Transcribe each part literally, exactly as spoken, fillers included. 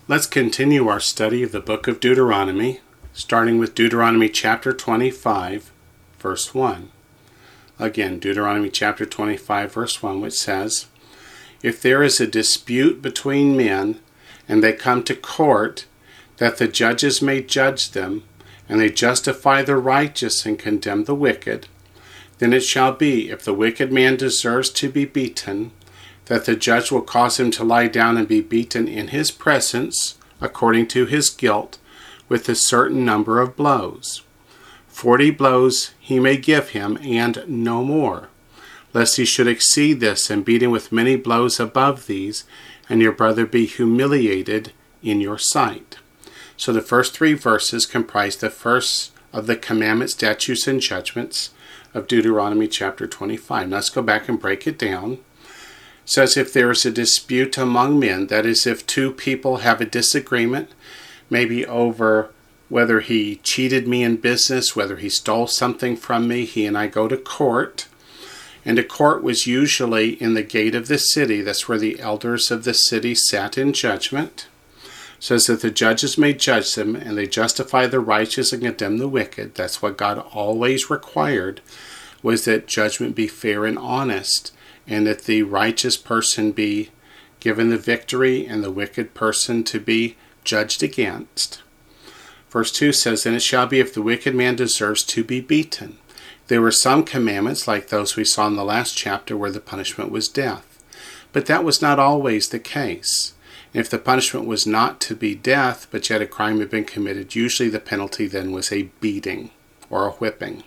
Let's continue our study of the book of Deuteronomy, starting with Deuteronomy chapter twenty-five, verse one. Again, Deuteronomy chapter twenty-five, verse one, which says, "If there is a dispute between men, and they come to court, that the judges may judge them, and they justify the righteous and condemn the wicked, then it shall be, if the wicked man deserves to be beaten, that the judge will cause him to lie down and be beaten in his presence, according to his guilt, with a certain number of blows. Forty blows he may give him, and no more, lest he should exceed this and beat him with many blows above these, and your brother be humiliated in your sight." So the first three verses comprise the first of the commandments, statutes, and judgments of Deuteronomy chapter twenty-five. Now let's go back and break it down. It says, if there is a dispute among men, that is, if two people have a disagreement, maybe over whether he cheated me in business, whether he stole something from me, he and I go to court. And a court was usually in the gate of the city. That's where the elders of the city sat in judgment. It says that the judges may judge them, and they justify the righteous and condemn the wicked. That's what God always required, was that judgment be fair and honest, and that the righteous person be given the victory and the wicked person to be judged against. Verse two says, "And it shall be, if the wicked man deserves to be beaten." There were some commandments, like those we saw in the last chapter, where the punishment was death. But that was not always the case. If the punishment was not to be death, but yet a crime had been committed, usually the penalty then was a beating or a whipping.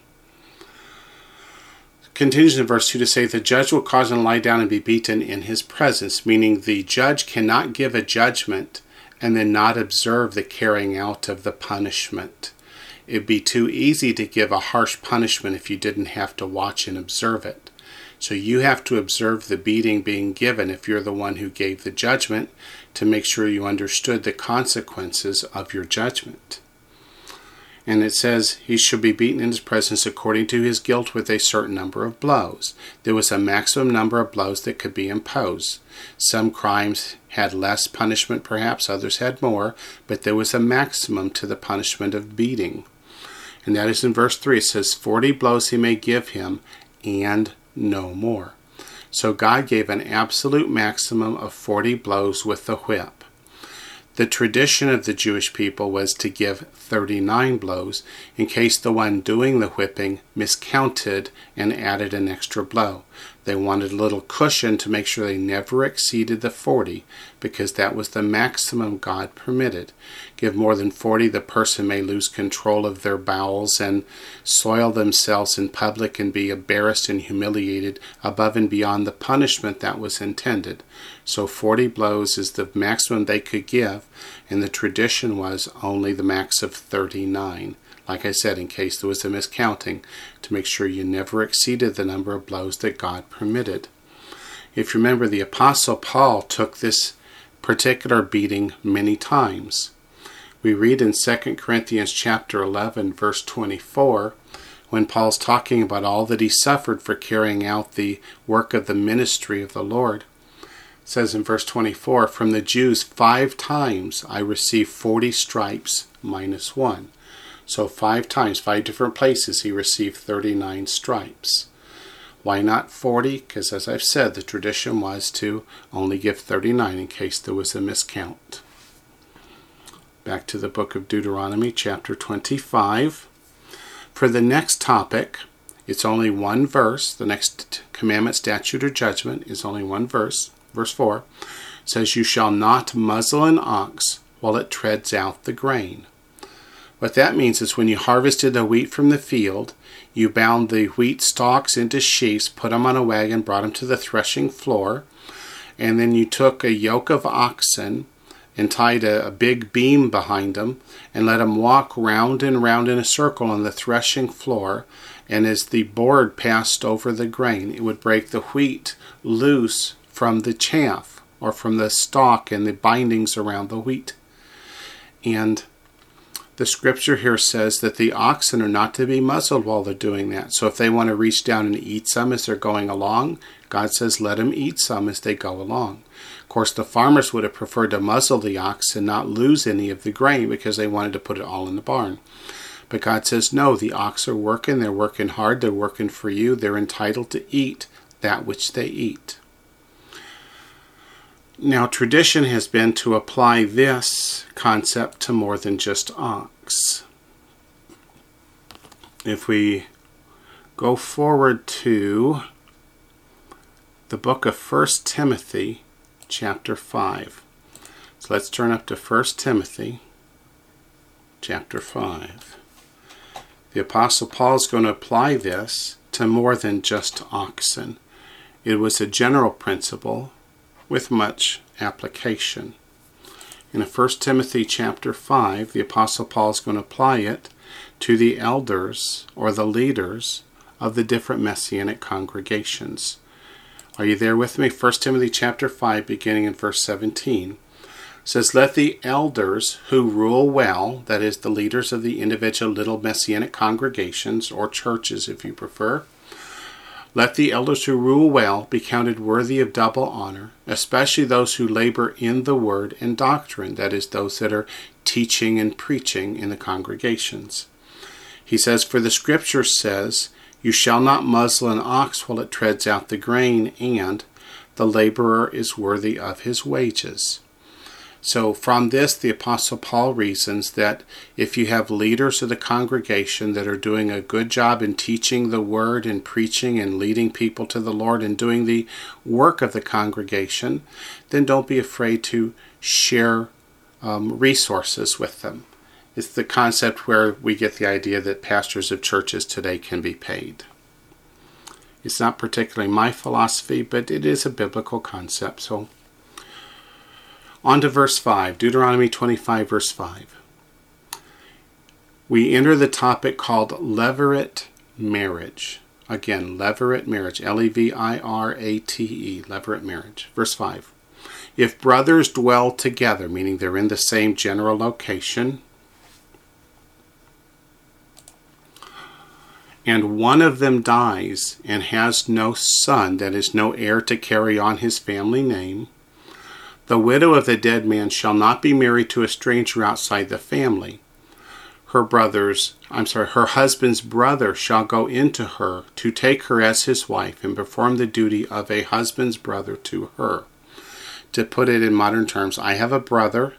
It continues in verse two to say, "The judge will cause him to lie down and be beaten in his presence," meaning the judge cannot give a judgment and then not observe the carrying out of the punishment. It'd be too easy to give a harsh punishment if you didn't have to watch and observe it. So you have to observe the beating being given if you're the one who gave the judgment, to make sure you understood the consequences of your judgment. And it says, he should be beaten in his presence according to his guilt with a certain number of blows. There was a maximum number of blows that could be imposed. Some crimes had less punishment perhaps, others had more, but there was a maximum to the punishment of beating. And that is in verse three. It says, forty blows he may give him, and no more. So God gave an absolute maximum of forty blows with the whip. The tradition of the Jewish people was to give thirty-nine blows in case the one doing the whipping miscounted and added an extra blow. They wanted a little cushion to make sure they never exceeded the forty, because that was the maximum God permitted. Give more than forty, the person may lose control of their bowels and soil themselves in public and be embarrassed and humiliated above and beyond the punishment that was intended. So forty blows is the maximum they could give, and the tradition was only the max of thirty-nine. Like I said, in case there was a miscounting, to make sure you never exceeded the number of blows that God permitted. If you remember, the Apostle Paul took this particular beating many times. We read in Second Corinthians chapter eleven, verse twenty-four, when Paul's talking about all that he suffered for carrying out the work of the ministry of the Lord. It says in verse twenty-four, "From the Jews five times I received forty stripes minus one." So five times, five different places, he received thirty-nine stripes. Why not forty? Because as I've said, the tradition was to only give thirty-nine in case there was a miscount. Back to the book of Deuteronomy, chapter twenty-five. For the next topic, it's only one verse. The next commandment, statute, or judgment is only one verse. Verse four says, "You shall not muzzle an ox while it treads out the grain." What that means is when you harvested the wheat from the field, you bound the wheat stalks into sheaves, put them on a wagon, brought them to the threshing floor, and then you took a yoke of oxen and tied a, a big beam behind them and let them walk round and round in a circle on the threshing floor. And as the board passed over the grain, it would break the wheat loose from the chaff or from the stalk and the bindings around the wheat. And the scripture here says that the oxen are not to be muzzled while they're doing that. So if they want to reach down and eat some as they're going along, God says let them eat some as they go along. Of course, the farmers would have preferred to muzzle the ox and not lose any of the grain because they wanted to put it all in the barn. But God says, no, the ox are working, they're working hard, they're working for you, they're entitled to eat that which they eat. Now, tradition has been to apply this concept to more than just ox. If we go forward to the book of First Timothy, chapter five. So let's turn up to First Timothy, chapter five. The Apostle Paul is going to apply this to more than just oxen. It was a general principle with much application. In First Timothy chapter five, the Apostle Paul is going to apply it to the elders or the leaders of the different Messianic congregations. Are you there with me? First Timothy chapter five, beginning in verse seventeen, says, "Let the elders who rule well," that is, the leaders of the individual little Messianic congregations, or churches if you prefer, "let the elders who rule well be counted worthy of double honor, especially those who labor in the word and doctrine," that is, those that are teaching and preaching in the congregations. He says, "For the scripture says, you shall not muzzle an ox while it treads out the grain, and the laborer is worthy of his wages." So from this, the Apostle Paul reasons that if you have leaders of the congregation that are doing a good job in teaching the word and preaching and leading people to the Lord and doing the work of the congregation, then don't be afraid to share um, resources with them. It's the concept where we get the idea that pastors of churches today can be paid. It's not particularly my philosophy, but it is a biblical concept. So, on to verse five, Deuteronomy twenty-five, verse five. We enter the topic called levirate marriage. Again, levirate marriage, L E V I R A T E, levirate marriage. Verse five. "If brothers dwell together," meaning they're in the same general location, "and one of them dies and has no son," that is, no heir to carry on his family name, "the widow of the dead man shall not be married to a stranger outside the family. Her brother's, I'm sorry, her husband's brother shall go into her to take her as his wife and perform the duty of a husband's brother to her." To put it in modern terms, I have a brother,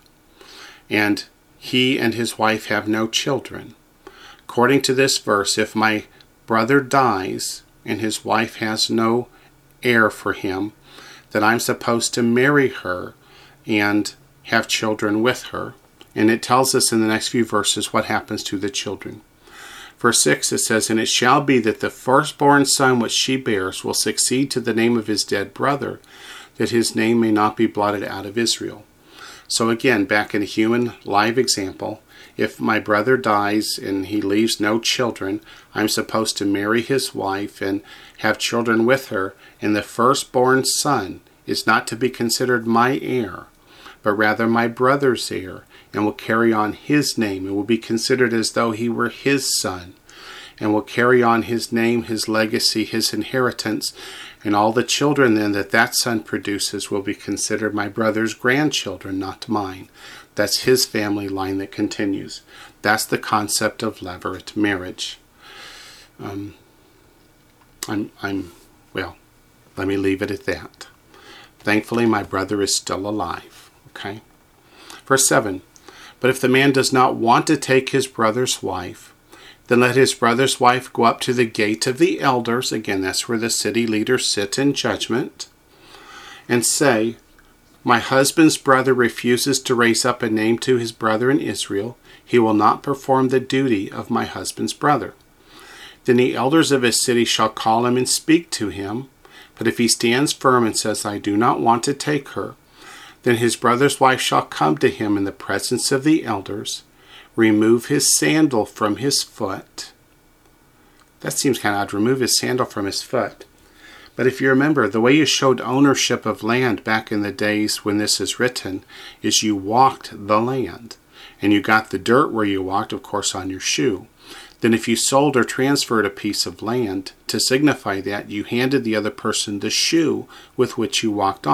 and he and his wife have no children. According to this verse, if my brother dies and his wife has no heir for him, then I'm supposed to marry her and have children with her. And it tells us in the next few verses what happens to the children. Verse six, it says, "And it shall be that the firstborn son which she bears will succeed to the name of his dead brother, that his name may not be blotted out of Israel." So again, back in a human live example, if my brother dies and he leaves no children, I'm supposed to marry his wife and have children with her, and the firstborn son is not to be considered my heir, but rather my brother's heir, and will carry on his name, and will be considered as though he were his son, and will carry on his name, his legacy, his inheritance, and all the children then that that son produces will be considered my brother's grandchildren, not mine. That's his family line that continues. That's the concept of levirate marriage. Um, I'm, I'm, well, let me leave it at that. Thankfully, my brother is still alive. Okay? Verse seven, "But if the man does not want to take his brother's wife, then let his brother's wife go up to the gate of the elders," again, that's where the city leaders sit in judgment, "and say, my husband's brother refuses to raise up a name to his brother in Israel. He will not perform the duty of my husband's brother. Then the elders of his city shall call him and speak to him. But if he stands firm and says, I do not want to take her, then his brother's wife shall come to him in the presence of the elders, remove his sandal from his foot." That seems kind of odd, remove his sandal from his foot. But if you remember, the way you showed ownership of land back in the days when this is written is you walked the land. And you got the dirt where you walked, of course, on your shoe. Then if you sold or transferred a piece of land, to signify that, you handed the other person the shoe with which you walked on it.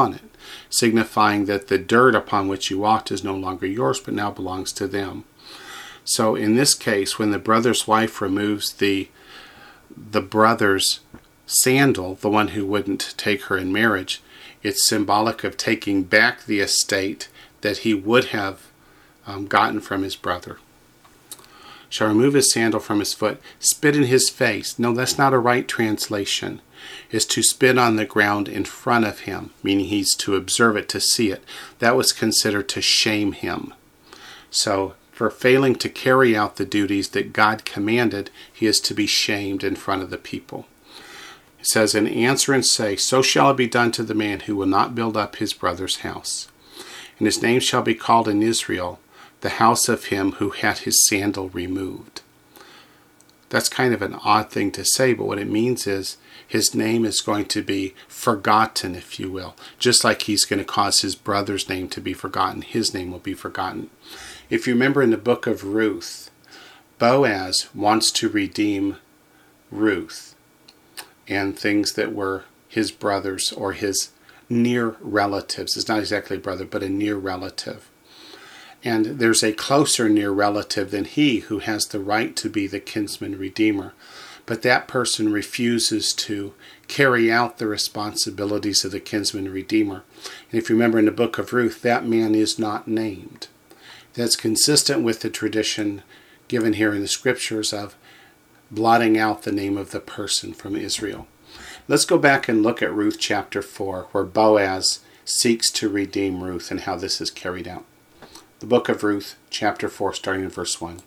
signifying that the dirt upon which you walked is no longer yours, but now belongs to them. So in this case, when the brother's wife removes the the brother's sandal, the one who wouldn't take her in marriage, it's symbolic of taking back the estate that he would have um, gotten from his brother. Shall remove his sandal from his foot, spit in his face. No, that's not a right translation. Is to spit on the ground in front of him, meaning he's to observe it, to see it. That was considered to shame him. So, for failing to carry out the duties that God commanded, he is to be shamed in front of the people. It says, and answer and say, so shall it be done to the man who will not build up his brother's house. And his name shall be called in Israel, the house of him who had his sandal removed. That's kind of an odd thing to say, but what it means is his name is going to be forgotten, if you will. Just like he's going to cause his brother's name to be forgotten, his name will be forgotten. If you remember in the book of Ruth, Boaz wants to redeem Ruth and things that were his brothers or his near relatives. It's not exactly a brother, but a near relative. And there's a closer near relative than he who has the right to be the kinsman redeemer. But that person refuses to carry out the responsibilities of the kinsman redeemer. And if you remember in the book of Ruth, that man is not named. That's consistent with the tradition given here in the scriptures of blotting out the name of the person from Israel. Let's go back and look at Ruth chapter four, where Boaz seeks to redeem Ruth and how this is carried out. The book of Ruth, chapter four, starting in verse one. It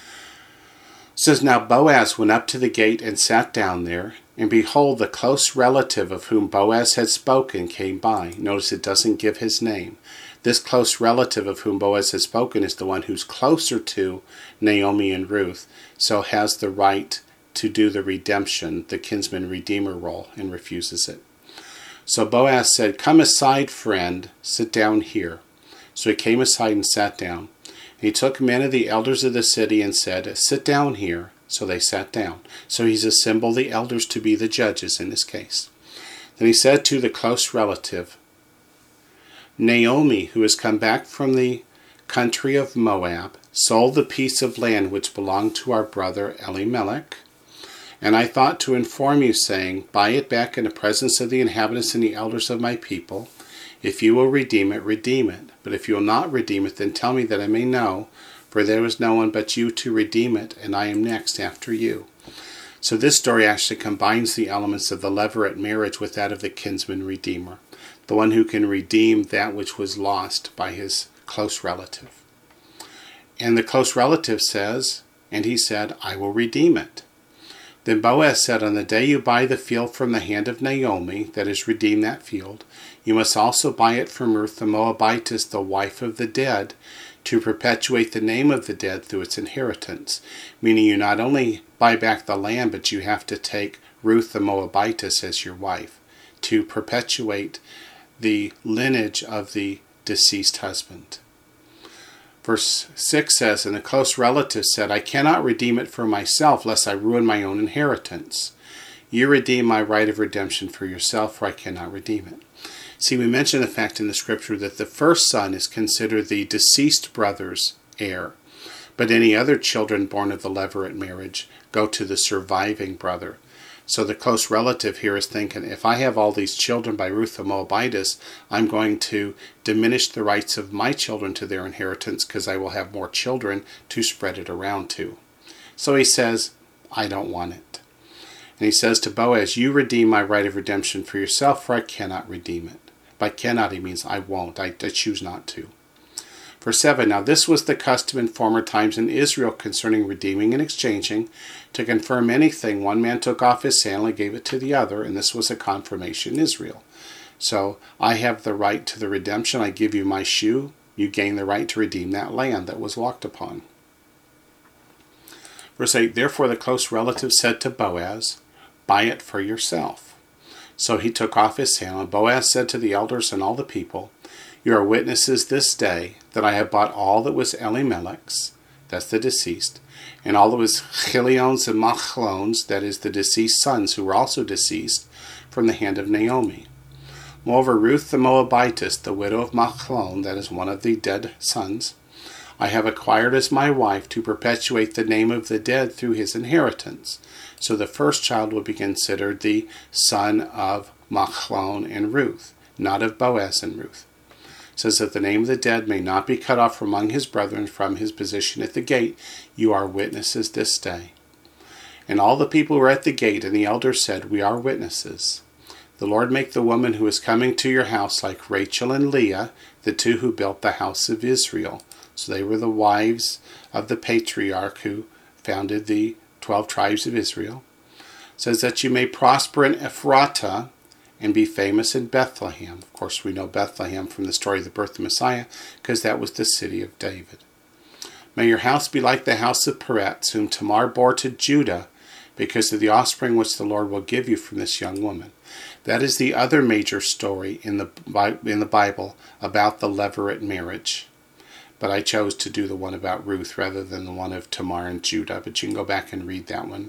says, now Boaz went up to the gate and sat down there, and behold, the close relative of whom Boaz had spoken came by. Notice it doesn't give his name. This close relative of whom Boaz has spoken is the one who's closer to Naomi and Ruth, so has the right to do the redemption, the kinsman redeemer role, and refuses it. So Boaz said, come aside, friend, sit down here. So he came aside and sat down. And he took men of the elders of the city and said, sit down here. So they sat down. So he's assembled the elders to be the judges in this case. Then he said to the close relative, Naomi, who has come back from the country of Moab, sold the piece of land which belonged to our brother Elimelech. And I thought to inform you, saying, buy it back in the presence of the inhabitants and the elders of my people. If you will redeem it, redeem it. But if you will not redeem it, then tell me that I may know, for there is no one but you to redeem it, and I am next after you. So this story actually combines the elements of the levirate marriage with that of the kinsman redeemer, the one who can redeem that which was lost by his close relative. And the close relative says, and he said, I will redeem it. Then Boaz said, on the day you buy the field from the hand of Naomi, that is, redeem that field, you must also buy it from Ruth the Moabitess, the wife of the dead, to perpetuate the name of the dead through its inheritance. Meaning you not only buy back the land, but you have to take Ruth the Moabitess as your wife to perpetuate the lineage of the deceased husband. Verse six says, and the close relative said, I cannot redeem it for myself, lest I ruin my own inheritance. You redeem my right of redemption for yourself, for I cannot redeem it. See, we mentioned the fact in the scripture that the first son is considered the deceased brother's heir, but any other children born of the levirate marriage go to the surviving brother. So the close relative here is thinking, if I have all these children by Ruth the Moabitess, I'm going to diminish the rights of my children to their inheritance because I will have more children to spread it around to. So he says, I don't want it. And he says to Boaz, you redeem my right of redemption for yourself, for I cannot redeem it. By cannot, he means I won't. I, I choose not to. Verse seven, now this was the custom in former times in Israel concerning redeeming and exchanging. To confirm anything, one man took off his sandal and gave it to the other, and this was a confirmation in Israel. So I have the right to the redemption. I give you my shoe. You gain the right to redeem that land that was walked upon. Verse eight, therefore the close relative said to Boaz, buy it for yourself. So he took off his sandal, and Boaz said to the elders and all the people, you are witnesses this day that I have bought all that was Elimelech's, that's the deceased, and all that was Chilion's and Machlon's, that is the deceased sons who were also deceased, from the hand of Naomi. Moreover, Ruth the Moabitess, the widow of Machlon, that is one of the dead sons, I have acquired as my wife to perpetuate the name of the dead through his inheritance. So the first child will be considered the son of Machlon and Ruth, not of Boaz and Ruth. It says that the name of the dead may not be cut off from among his brethren from his position at the gate. You are witnesses this day. And all the people were at the gate, and the elders said, We are witnesses. The Lord make the woman who is coming to your house like Rachel and Leah, the two who built the house of Israel. So they were the wives of the patriarch who founded the twelve tribes of Israel. It says that you may prosper in Ephratah and be famous in Bethlehem. Of course, we know Bethlehem from the story of the birth of Messiah, because that was the city of David. May your house be like the house of Peretz, whom Tamar bore to Judah, because of the offspring which the Lord will give you from this young woman. That is the other major story in the in the Bible about the levirate marriage. But I chose to do the one about Ruth rather than the one of Tamar and Judah. But you can go back and read that one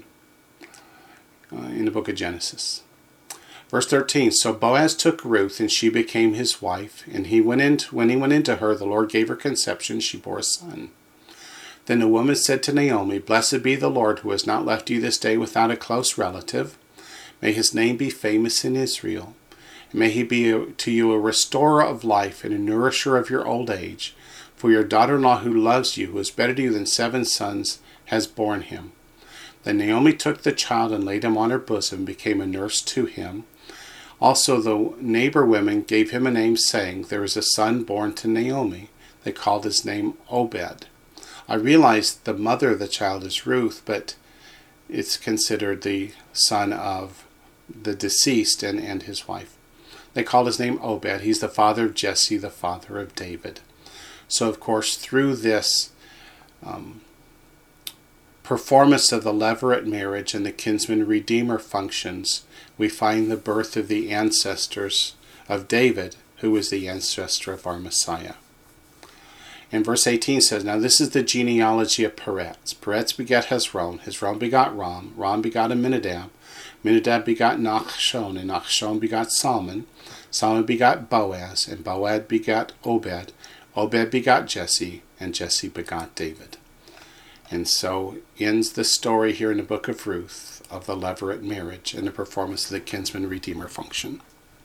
uh, in the book of Genesis. Verse thirteen, So Boaz took Ruth, and she became his wife. And he went into, when he went into her, the Lord gave her conception. She bore a son. Then the woman said to Naomi, Blessed be the Lord, who has not left you this day without a close relative. May his name be famous in Israel. And may he be a, to you a restorer of life and a nourisher of your old age. For your daughter-in-law who loves you, who is better to you than seven sons, has borne him. Then Naomi took the child and laid him on her bosom, and became a nurse to him. Also the neighbor women gave him a name, saying, There is a son born to Naomi. They called his name Obed. I realize the mother of the child is Ruth, but it's considered the son of the deceased and, and his wife. They called his name Obed. He's the father of Jesse, the father of David. So, of course, through this um, performance of the levirate marriage and the kinsman-redeemer functions, we find the birth of the ancestors of David, who is the ancestor of our Messiah. And verse eighteen says, Now this is the genealogy of Peretz. Peretz begat Hezron. Hezron begot Ram. Ram begot Aminadab. Aminadab begot Nachshon. And Nachshon begot Salmon. Salmon begot Boaz. And Boaz begot Obed. Obed begot Jesse. And Jesse begot David. And so ends the story here in the book of Ruth of the levirate marriage and the performance of the kinsman-redeemer function.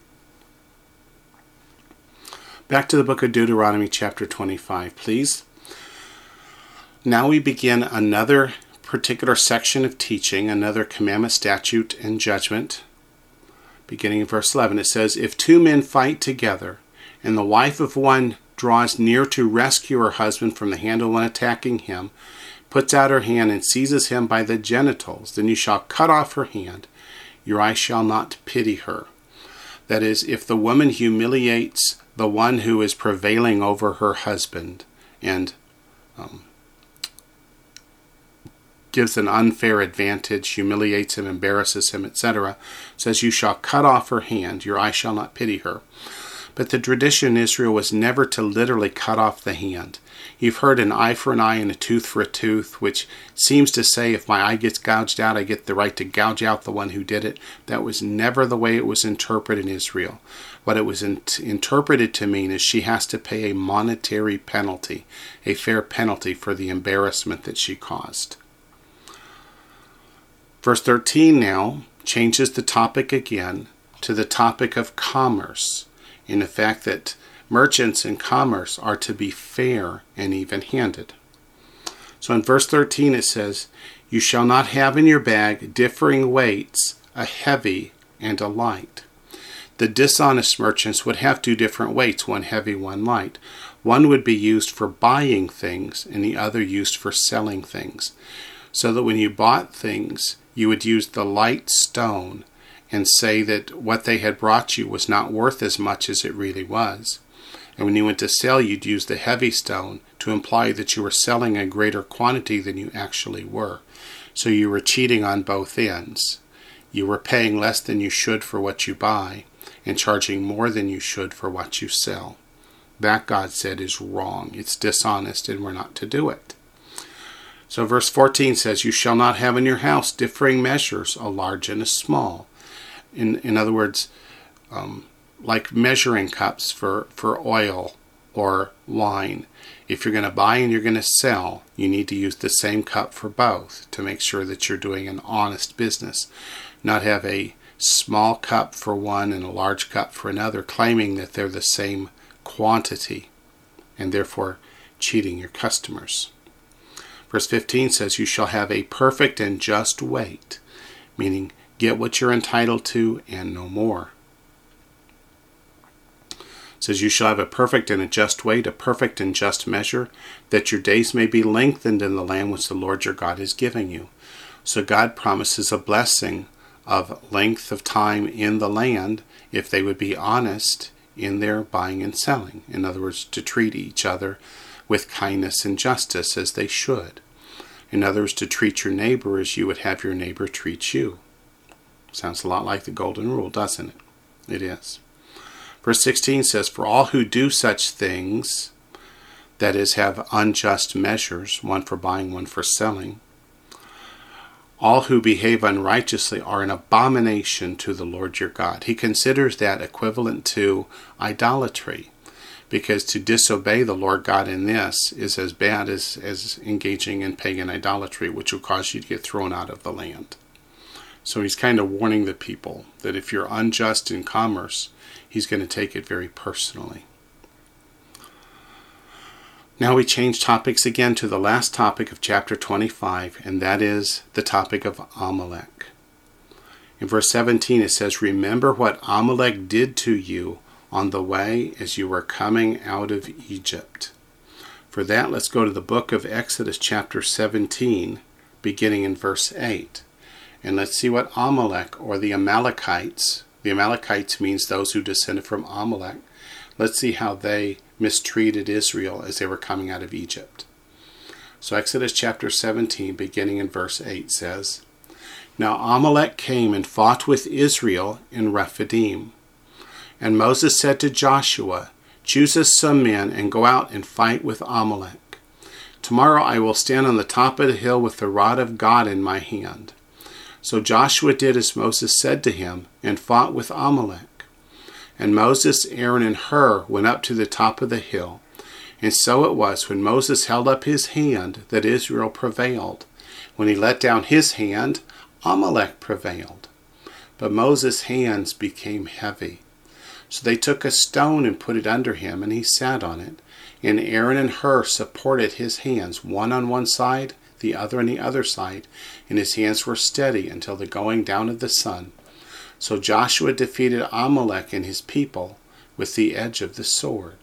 Back to the book of Deuteronomy chapter twenty-five, please. Now we begin another particular section of teaching, another commandment, statute, and judgment. Beginning in verse eleven, it says, If two men fight together, and the wife of one draws near to rescue her husband from the hand of one attacking him, puts out her hand and seizes him by the genitals, then you shall cut off her hand. Your eye shall not pity her. That is, if the woman humiliates the one who is prevailing over her husband and um, gives an unfair advantage, humiliates him, embarrasses him, et cetera, says, You shall cut off her hand, your eye shall not pity her. But the tradition in Israel was never to literally cut off the hand. You've heard an eye for an eye and a tooth for a tooth, which seems to say if my eye gets gouged out, I get the right to gouge out the one who did it. That was never the way it was interpreted in Israel. What it was in- interpreted to mean is she has to pay a monetary penalty, a fair penalty for the embarrassment that she caused. Verse thirteen now changes the topic again to the topic of commerce, in the fact that merchants in commerce are to be fair and even-handed. So in verse thirteen it says, You shall not have in your bag differing weights, a heavy and a light. The dishonest merchants would have two different weights, one heavy, one light. One would be used for buying things and the other used for selling things. So that when you bought things, you would use the light stone and say that what they had brought you was not worth as much as it really was. And when you went to sell, you'd use the heavy stone to imply that you were selling a greater quantity than you actually were. So you were cheating on both ends. You were paying less than you should for what you buy and charging more than you should for what you sell. That, God said, is wrong. It's dishonest, and we're not to do it. So verse fourteen says, You shall not have in your house differing measures, a large and a small. In, in other words, um, like measuring cups for, for oil or wine. If you're going to buy and you're going to sell, you need to use the same cup for both to make sure that you're doing an honest business. Not have a small cup for one and a large cup for another, claiming that they're the same quantity and therefore cheating your customers. Verse fifteen says, you shall have a perfect and just weight, meaning get what you're entitled to and no more. It says, you shall have a perfect and a just weight, a perfect and just measure, that your days may be lengthened in the land which the Lord your God is giving you. So God promises a blessing of length of time in the land if they would be honest in their buying and selling. In other words, to treat each other with kindness and justice as they should. In other words, to treat your neighbor as you would have your neighbor treat you. Sounds a lot like the golden rule, doesn't it? It is. Verse sixteen says, for all who do such things, that is, have unjust measures, one for buying, one for selling, all who behave unrighteously are an abomination to the Lord your God. He considers that equivalent to idolatry, because to disobey the Lord God in this is as bad as, as engaging in pagan idolatry, which will cause you to get thrown out of the land. So he's kind of warning the people that if you're unjust in commerce, he's going to take it very personally. Now we change topics again to the last topic of chapter twenty-five, and that is the topic of Amalek. In verse seventeen it says, remember what Amalek did to you on the way as you were coming out of Egypt. For that, let's go to the book of Exodus chapter seventeen, beginning in verse eight. And let's see what Amalek, or the Amalekites, the Amalekites means those who descended from Amalek. Let's see how they mistreated Israel as they were coming out of Egypt. So Exodus chapter seventeen, beginning in verse eight, says, now Amalek came and fought with Israel in Rephidim. And Moses said to Joshua, choose us some men and go out and fight with Amalek. Tomorrow I will stand on the top of the hill with the rod of God in my hand. So Joshua did as Moses said to him, and fought with Amalek. And Moses, Aaron, and Hur went up to the top of the hill. And so it was, when Moses held up his hand, that Israel prevailed. When he let down his hand, Amalek prevailed. But Moses' hands became heavy. So they took a stone and put it under him, and he sat on it. And Aaron and Hur supported his hands, one on one side, the other on the other side, and his hands were steady until the going down of the sun. So Joshua defeated Amalek and his people with the edge of the sword.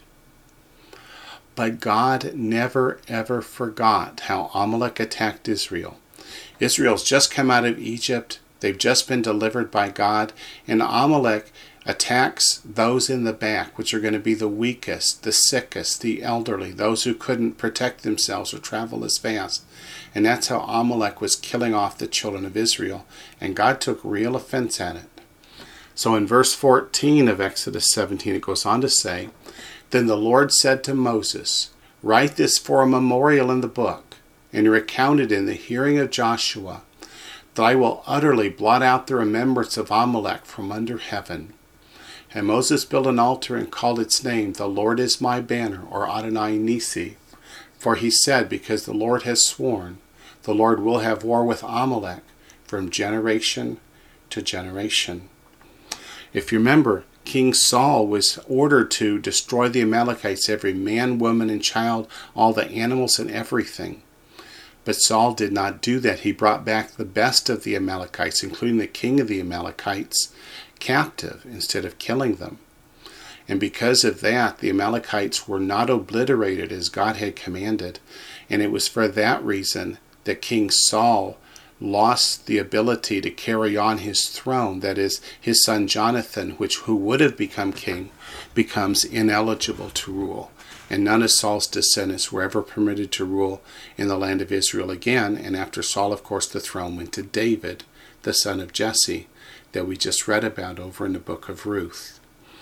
But God never ever forgot how Amalek attacked Israel. Israel's just come out of Egypt. They've just been delivered by God, and Amalek attacks those in the back, which are going to be the weakest, the sickest, the elderly, those who couldn't protect themselves or travel as fast. And that's how Amalek was killing off the children of Israel, and God took real offense at it. So in verse fourteen of Exodus seventeen, it goes on to say, then the Lord said to Moses, write this for a memorial in the book, and recount it in the hearing of Joshua, that I will utterly blot out the remembrance of Amalek from under heaven. And Moses built an altar and called its name, the Lord is my banner, or Adonai Nisi. For he said, because the Lord has sworn, the Lord will have war with Amalek from generation to generation. If you remember, King Saul was ordered to destroy the Amalekites, every man, woman, and child, all the animals and everything. But Saul did not do that. He brought back the best of the Amalekites, including the king of the Amalekites, captive instead of killing them. And because of that, the Amalekites were not obliterated as God had commanded. And it was for that reason that King Saul lost the ability to carry on his throne. That is, his son Jonathan, which who would have become king, becomes ineligible to rule. And none of Saul's descendants were ever permitted to rule in the land of Israel again. And after Saul, of course, the throne went to David, the son of Jesse, that we just read about over in the book of Ruth.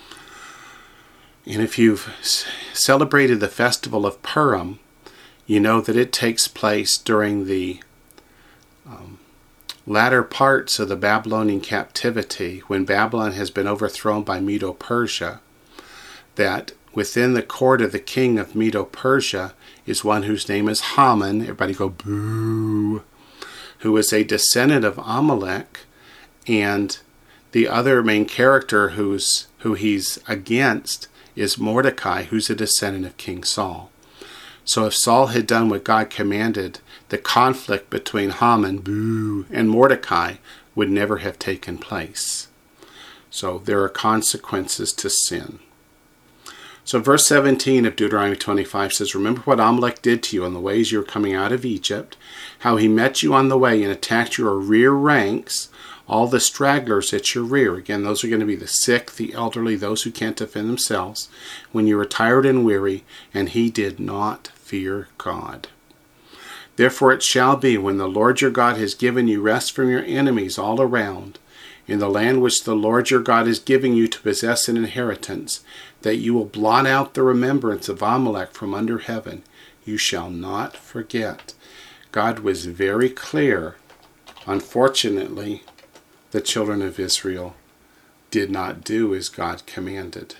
And if you've celebrated the festival of Purim, you know that it takes place during the um, latter parts of the Babylonian captivity, when Babylon has been overthrown by Medo-Persia, that within the court of the king of Medo-Persia is one whose name is Haman. Everybody go boo. Who is a descendant of Amalek, and the other main character who's who he's against is Mordecai, who's a descendant of King Saul. So if Saul had done what God commanded, the conflict between Haman, boo, and Mordecai would never have taken place. So there are consequences to sin. So verse seventeen of Deuteronomy twenty-five says, remember what Amalek did to you on the ways you were coming out of Egypt, how he met you on the way and attacked your rear ranks, all the stragglers at your rear. Again, those are going to be the sick, the elderly, those who can't defend themselves, when you were tired and weary, and he did not fear God. Therefore it shall be, when the Lord your God has given you rest from your enemies all around, in the land which the Lord your God is giving you to possess an inheritance, that you will blot out the remembrance of Amalek from under heaven. You shall not forget. God was very clear. Unfortunately, the children of Israel did not do as God commanded.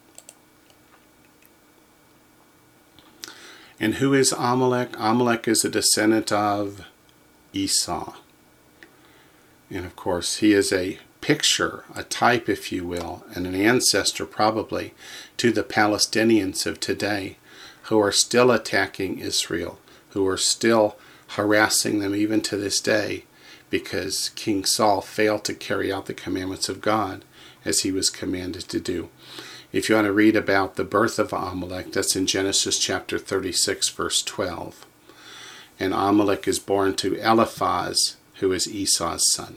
And who is Amalek? Amalek is a descendant of Esau. And of course, he is a picture, a type, if you will, and an ancestor probably to the Palestinians of today, who are still attacking Israel, who are still harassing them even to this day, because King Saul failed to carry out the commandments of God as he was commanded to do. If you want to read about the birth of Amalek, that's in Genesis chapter thirty-six, verse twelve. And Amalek is born to Eliphaz, who is Esau's son.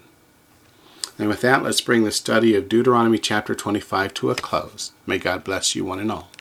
And with that, let's bring the study of Deuteronomy chapter twenty-five to a close. May God bless you one and all.